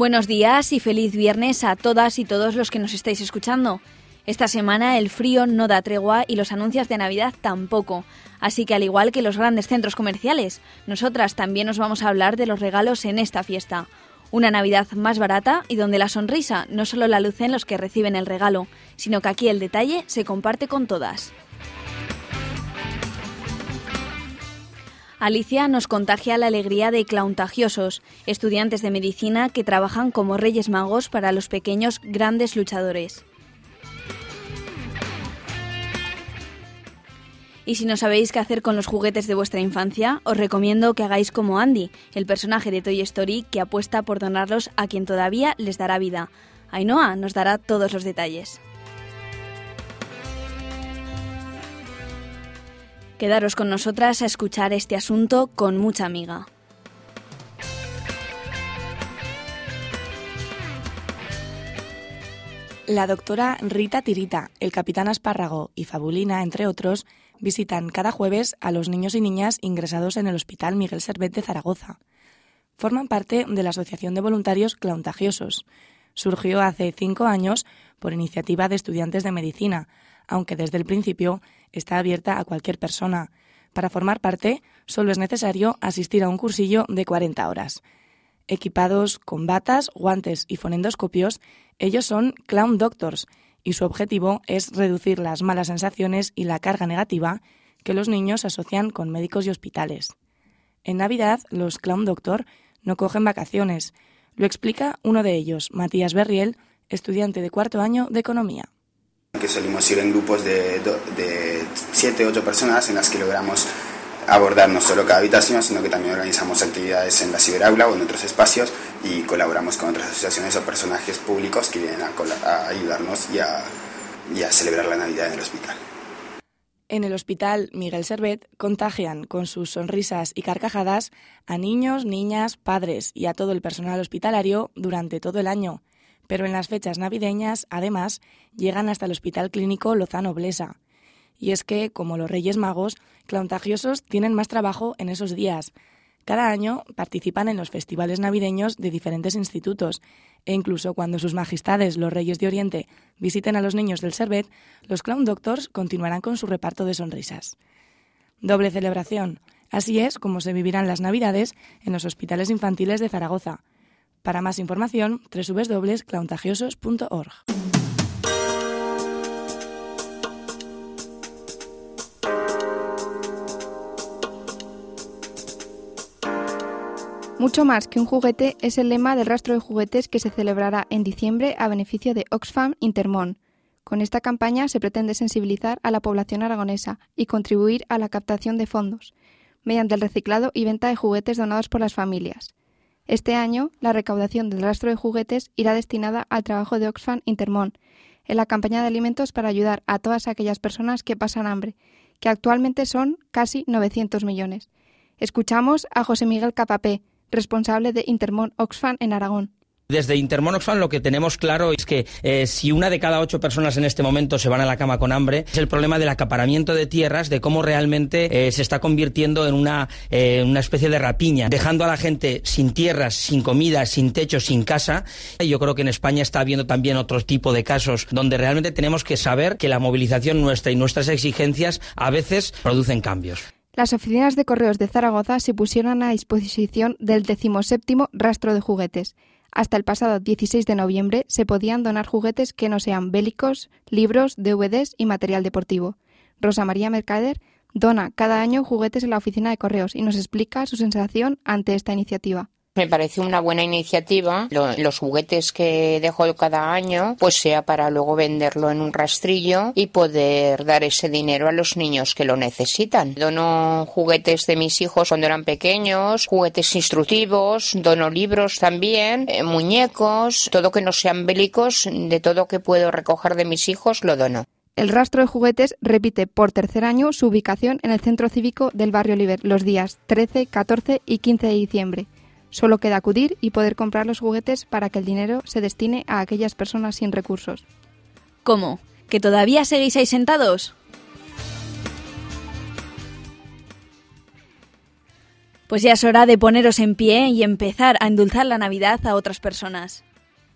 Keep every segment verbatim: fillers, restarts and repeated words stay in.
Buenos días y feliz viernes a todas y todos los que nos estáis escuchando. Esta semana el frío no da tregua y los anuncios de Navidad tampoco. Así que al igual que los grandes centros comerciales, nosotras también os vamos a hablar de los regalos en esta fiesta. Una Navidad más barata y donde la sonrisa no solo la lucen los que reciben el regalo, sino que aquí el detalle se comparte con todas. Alicia nos contagia la alegría de Clowntagiosos, estudiantes de medicina que trabajan como Reyes Magos para los pequeños grandes luchadores. Y si no sabéis qué hacer con los juguetes de vuestra infancia, os recomiendo que hagáis como Andy, el personaje de Toy Story que apuesta por donarlos a quien todavía les dará vida. Ainhoa nos dará todos los detalles. Quedaros con nosotras a escuchar este asunto con mucha amiga. La doctora Rita Tirita, el capitán Espárrago y Fabulina, entre otros, visitan cada jueves a los niños y niñas ingresados en el Hospital Miguel Servet de Zaragoza. Forman parte de la Asociación de Voluntarios Clowntagiosos. Surgió hace cinco años por iniciativa de estudiantes de medicina, aunque desde el principio está abierta a cualquier persona. Para formar parte, solo es necesario asistir a un cursillo de cuarenta horas. Equipados con batas, guantes y fonendoscopios, ellos son Clown Doctors y su objetivo es reducir las malas sensaciones y la carga negativa que los niños asocian con médicos y hospitales. En Navidad, los Clown Doctor no cogen vacaciones. Lo explica uno de ellos, Matías Berriel, estudiante de cuarto año de Economía. Que solimos ir en grupos de, de siete u ocho personas en las que logramos abordar no solo cada habitación, sino que también organizamos actividades en la ciberaula o en otros espacios y colaboramos con otras asociaciones o personajes públicos que vienen a, a ayudarnos y a, y a celebrar la Navidad en el hospital. En el Hospital Miguel Servet contagian con sus sonrisas y carcajadas a niños, niñas, padres y a todo el personal hospitalario durante todo el año. Pero en las fechas navideñas, además, llegan hasta el Hospital Clínico Lozano Blesa. Y es que, como los Reyes Magos, Clowntagiosos tienen más trabajo en esos días. Cada año participan en los festivales navideños de diferentes institutos e incluso cuando sus majestades, los Reyes de Oriente, visiten a los niños del Servet, los Clown Doctors continuarán con su reparto de sonrisas. Doble celebración. Así es como se vivirán las Navidades en los hospitales infantiles de Zaragoza. Para más información, doble u doble u doble u punto clowntagiosos punto org. Mucho más que un juguete es el lema del rastro de juguetes que se celebrará en diciembre a beneficio de Oxfam Intermón. Con esta campaña se pretende sensibilizar a la población aragonesa y contribuir a la captación de fondos, mediante el reciclado y venta de juguetes donados por las familias. Este año, la recaudación del rastro de juguetes irá destinada al trabajo de Oxfam Intermón, en la campaña de alimentos para ayudar a todas aquellas personas que pasan hambre, que actualmente son casi novecientos millones. Escuchamos a José Miguel Capapé, responsable de Intermón Oxfam en Aragón. Desde Intermón Oxfam lo que tenemos claro es que eh, si una de cada ocho personas en este momento se van a la cama con hambre, es el problema del acaparamiento de tierras, de cómo realmente eh, se está convirtiendo en una, eh, una especie de rapiña, dejando a la gente sin tierras, sin comida, sin techo, sin casa. Y yo creo que en España está habiendo también otro tipo de casos donde realmente tenemos que saber que la movilización nuestra y nuestras exigencias a veces producen cambios. Las oficinas de correos de Zaragoza se pusieron a disposición del decimoséptimo rastro de juguetes. Hasta el pasado dieciséis de noviembre se podían donar juguetes que no sean bélicos, libros, D V Ds y material deportivo. Rosa María Mercader dona cada año juguetes en la oficina de correos y nos explica su sensación ante esta iniciativa. Me parece una buena iniciativa. Lo, los juguetes que dejo cada año, pues sea para luego venderlo en un rastrillo y poder dar ese dinero a los niños que lo necesitan. Dono juguetes de mis hijos cuando eran pequeños, juguetes instructivos, dono libros también, eh, muñecos, todo que no sean bélicos, de todo que puedo recoger de mis hijos lo dono. El rastro de juguetes repite por tercer año su ubicación en el Centro Cívico del Barrio Oliver los días trece, catorce y quince de diciembre. Solo queda acudir y poder comprar los juguetes para que el dinero se destine a aquellas personas sin recursos. ¿Cómo? ¿Que todavía seguís ahí sentados? Pues ya es hora de poneros en pie y empezar a endulzar la Navidad a otras personas.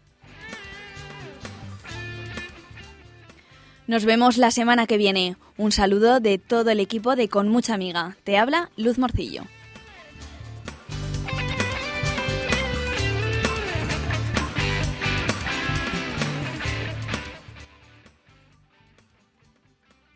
Nos vemos la semana que viene. Un saludo de todo el equipo de Con Mucha Amiga. Te habla Luz Morcillo.